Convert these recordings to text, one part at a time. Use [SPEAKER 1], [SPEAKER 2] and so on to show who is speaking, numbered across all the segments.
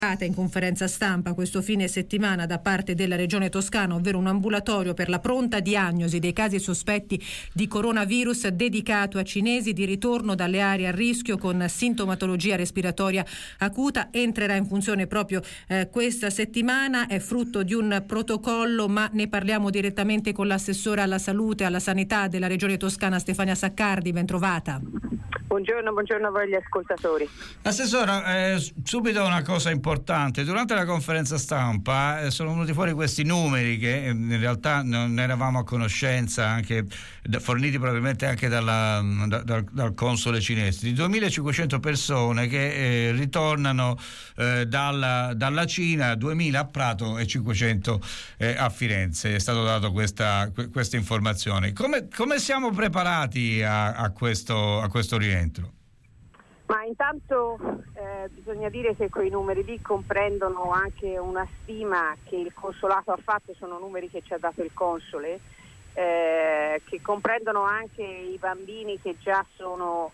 [SPEAKER 1] in conferenza stampa questo fine settimana da parte della Regione Toscana, ovvero un ambulatorio per la pronta diagnosi dei casi sospetti di coronavirus dedicato a cinesi di ritorno dalle aree a rischio con sintomatologia respiratoria acuta. Entrerà in funzione proprio questa settimana, è frutto di un protocollo, ma ne parliamo direttamente con l'assessora alla salute e alla sanità della Regione Toscana, Stefania Saccardi. Ben trovata.
[SPEAKER 2] Buongiorno a voi gli ascoltatori.
[SPEAKER 3] Assessora, subito una cosa importante: durante la conferenza stampa sono venuti fuori questi numeri che in realtà non eravamo a conoscenza, anche forniti probabilmente anche dal console cinese, di 2.500 persone che ritornano dalla Cina, 2.000 a Prato e 500 a Firenze. È stato dato questa informazione. Come siamo preparati a questo rientro?
[SPEAKER 2] Ma intanto bisogna dire che quei numeri lì comprendono anche una stima che il consolato ha fatto, sono numeri che ci ha dato il console, che comprendono anche i bambini che già sono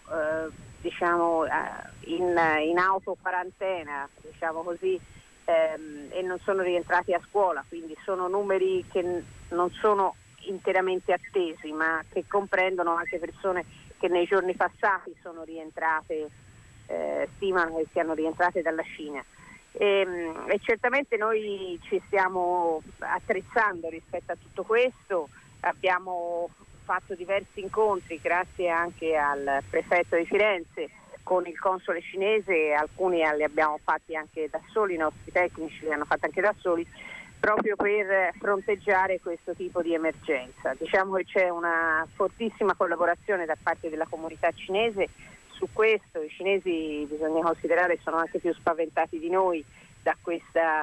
[SPEAKER 2] in autoquarantena, diciamo così, e non sono rientrati a scuola, quindi sono numeri che non sono interamente attesi, ma che comprendono anche persone che nei giorni passati sono rientrate, stimano che siano rientrate dalla Cina. E certamente noi ci stiamo attrezzando rispetto a tutto questo. Abbiamo fatto diversi incontri, grazie anche al prefetto di Firenze, con il console cinese. Alcuni li abbiamo fatti anche da soli, i nostri tecnici li hanno fatti anche da soli, proprio per fronteggiare questo tipo di emergenza. Diciamo che c'è una fortissima collaborazione da parte della comunità cinese su questo. I cinesi, bisogna considerare, sono anche più spaventati di noi da questa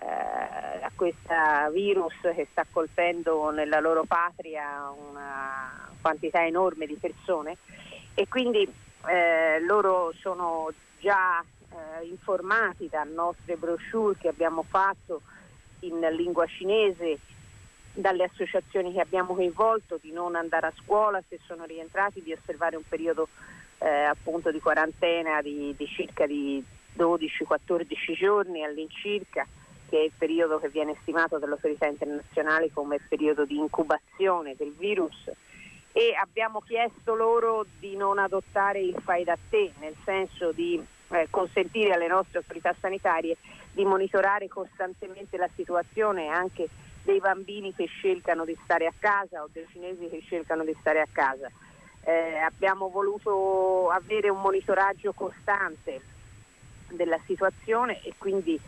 [SPEAKER 2] virus che sta colpendo nella loro patria una quantità enorme di persone, e quindi loro sono già informati da nostre brochure che abbiamo fatto in lingua cinese, dalle associazioni che abbiamo coinvolto, di non andare a scuola se sono rientrati, di osservare un periodo appunto di quarantena di circa di 12-14 giorni all'incirca, che è il periodo che viene stimato dalle autorità internazionali come periodo di incubazione del virus. E abbiamo chiesto loro di non adottare il fai da te, nel senso di consentire alle nostre autorità sanitarie di monitorare costantemente la situazione anche dei bambini che scelgano di stare a casa o dei cinesi che scelgano di stare a casa. Abbiamo voluto avere un monitoraggio costante della situazione e quindi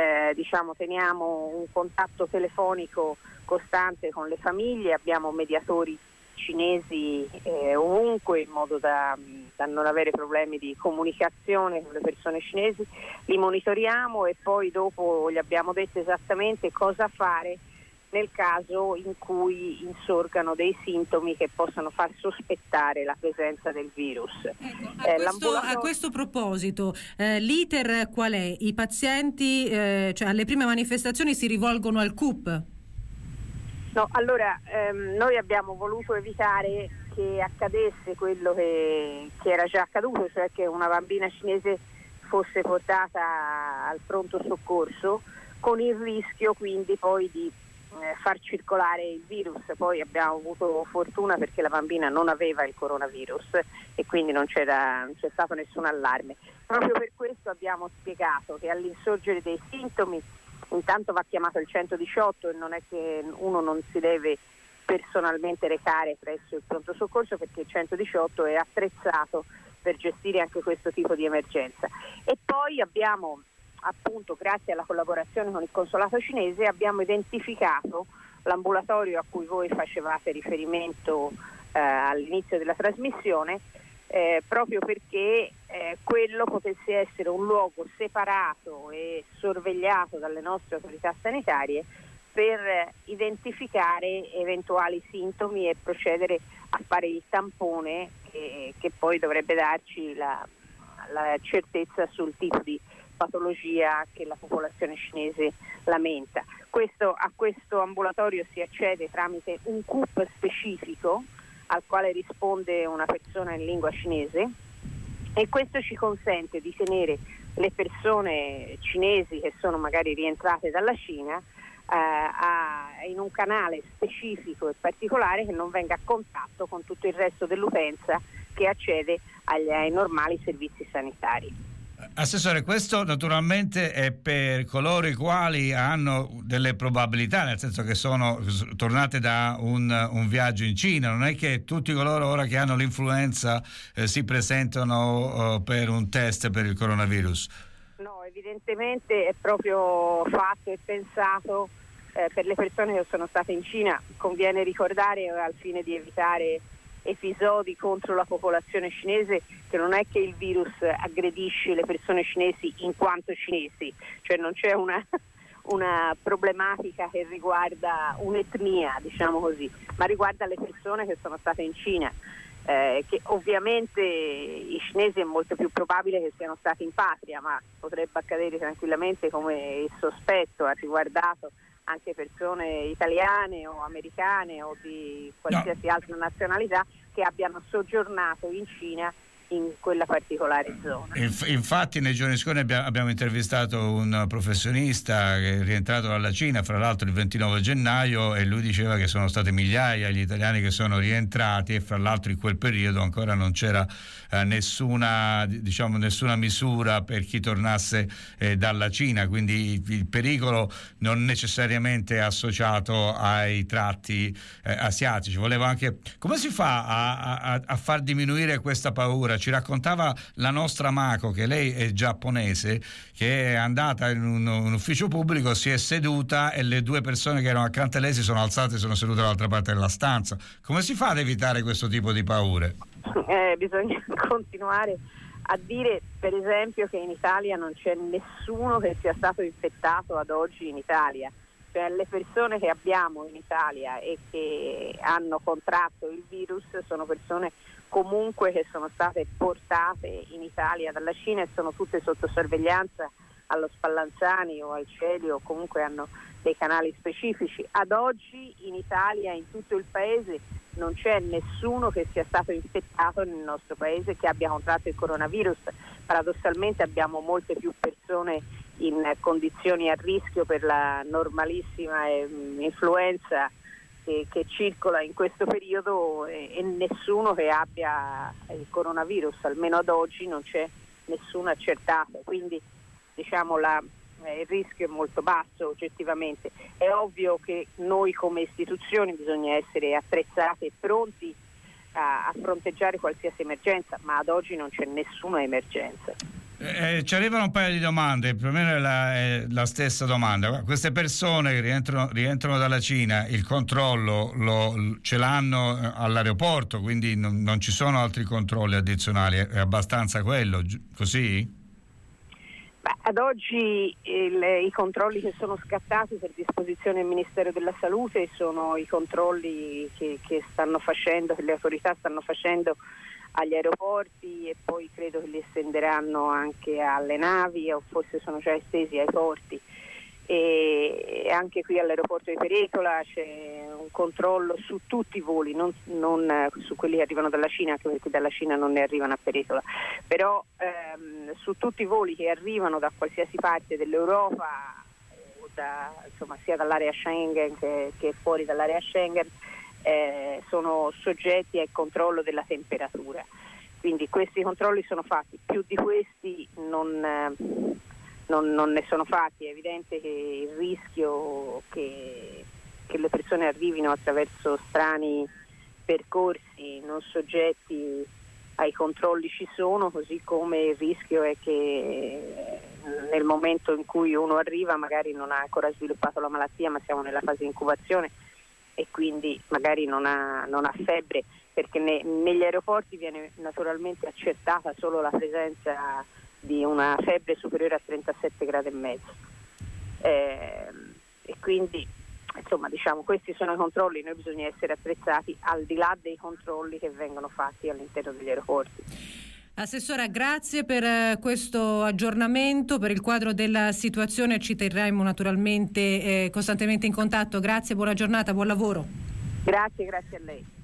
[SPEAKER 2] teniamo un contatto telefonico costante con le famiglie. Abbiamo mediatori cinesi ovunque, in modo da non avere problemi di comunicazione con le persone cinesi. Li monitoriamo e poi dopo gli abbiamo detto esattamente cosa fare nel caso in cui insorgano dei sintomi che possano far sospettare la presenza del virus.
[SPEAKER 1] Ecco, a questo proposito, l'iter qual è? I pazienti cioè alle prime manifestazioni si rivolgono al CUP?
[SPEAKER 2] No, allora noi abbiamo voluto evitare che accadesse quello che era già accaduto, cioè che una bambina cinese fosse portata al pronto soccorso, con il rischio quindi poi di far circolare il virus. Poi abbiamo avuto fortuna perché la bambina non aveva il coronavirus e quindi non c'è stato nessun allarme. Proprio per questo abbiamo spiegato che all'insorgere dei sintomi intanto va chiamato il 118 e non è che uno non si deve personalmente recare presso il pronto soccorso, perché il 118 è attrezzato per gestire anche questo tipo di emergenza. E poi abbiamo, appunto, grazie alla collaborazione con il consolato cinese, abbiamo identificato l'ambulatorio a cui voi facevate riferimento all'inizio della trasmissione, proprio perché quello potesse essere un luogo separato e sorvegliato dalle nostre autorità sanitarie per identificare eventuali sintomi e procedere a fare il tampone che poi dovrebbe darci la certezza sul tipo di patologia che la popolazione cinese lamenta. A questo ambulatorio si accede tramite un CUP specifico al quale risponde una persona in lingua cinese, e questo ci consente di tenere le persone cinesi che sono magari rientrate dalla Cina in un canale specifico e particolare, che non venga a contatto con tutto il resto dell'utenza che accede ai normali servizi sanitari.
[SPEAKER 3] Assessore, questo naturalmente è per coloro i quali hanno delle probabilità, nel senso che sono tornate da un viaggio in Cina. Non è che tutti coloro ora che hanno l'influenza si presentano per un test per il coronavirus.
[SPEAKER 2] No, evidentemente è proprio fatto e pensato per le persone che sono state in Cina. Conviene ricordare, al fine di evitare episodi contro la popolazione cinese, che non è che il virus aggredisce le persone cinesi in quanto cinesi, cioè non c'è una problematica che riguarda un'etnia, diciamo così, ma riguarda le persone che sono state in Cina, che ovviamente i cinesi è molto più probabile che siano stati in patria, ma potrebbe accadere tranquillamente, come il sospetto ha riguardato anche persone italiane o americane o di qualsiasi altra nazionalità che abbiano soggiornato in Cina in quella particolare zona.
[SPEAKER 3] Infatti nei giorni scorsi abbiamo intervistato un professionista che è rientrato dalla Cina, fra l'altro il 29 gennaio, e lui diceva che sono state migliaia gli italiani che sono rientrati, e fra l'altro in quel periodo ancora non c'era nessuna misura per chi tornasse dalla Cina, quindi il pericolo non necessariamente associato ai tratti asiatici. Volevo anche, come si fa a far diminuire questa paura? Ci raccontava la nostra Mako che lei è giapponese, che è andata in un ufficio pubblico, si è seduta e le due persone che erano accanto a lei si sono alzate e sono sedute dall'altra parte della stanza. Come si fa ad evitare questo tipo di paure?
[SPEAKER 2] Bisogna continuare a dire, per esempio, che in Italia non c'è nessuno che sia stato infettato ad oggi in Italia. Cioè, le persone che abbiamo in Italia e che hanno contratto il virus sono persone comunque che sono state portate in Italia dalla Cina e sono tutte sotto sorveglianza allo Spallanzani o al Celio, o comunque hanno dei canali specifici. Ad oggi in Italia, in tutto il paese, non c'è nessuno che sia stato infettato nel nostro paese che abbia contratto il coronavirus. Paradossalmente abbiamo molte più persone in condizioni a rischio per la normalissima influenza che circola in questo periodo e nessuno che abbia il coronavirus, almeno ad oggi non c'è nessuno accertato, quindi diciamo il rischio è molto basso oggettivamente. È ovvio che noi come istituzioni bisogna essere attrezzati e pronti a fronteggiare qualsiasi emergenza, ma ad oggi non c'è nessuna emergenza.
[SPEAKER 3] Ci arrivano un paio di domande, più o meno è la stessa domanda. Queste persone che rientrano dalla Cina, il controllo ce l'hanno all'aeroporto, quindi non ci sono altri controlli addizionali, è abbastanza quello, così?
[SPEAKER 2] Ad oggi i controlli che sono scattati per disposizione del Ministero della Salute sono i controlli che stanno facendo, che le autorità stanno facendo agli aeroporti, e poi credo che li estenderanno anche alle navi, o forse sono già estesi ai porti. E anche qui all'aeroporto di Perecola c'è un controllo su tutti i voli, non su quelli che arrivano dalla Cina, anche perché dalla Cina non ne arrivano a Perecola, però su tutti i voli che arrivano da qualsiasi parte dell'Europa, sia dall'area Schengen che fuori dall'area Schengen, sono soggetti al controllo della temperatura. Quindi questi controlli sono fatti, più di questi non ne sono fatti. È evidente che il rischio che le persone arrivino attraverso strani percorsi non soggetti ai controlli ci sono, così come il rischio è che nel momento in cui uno arriva magari non ha ancora sviluppato la malattia, ma siamo nella fase di incubazione e quindi magari non ha febbre, perché negli aeroporti viene naturalmente accertata solo la presenza di una febbre superiore a 37 gradi e mezzo, e quindi insomma questi sono i controlli. Noi bisogna essere attrezzati al di là dei controlli che vengono fatti all'interno degli aeroporti.
[SPEAKER 1] Assessora, grazie per questo aggiornamento, per il quadro della situazione. Ci terremo naturalmente costantemente in contatto. Grazie, buona giornata, buon lavoro.
[SPEAKER 2] Grazie a lei.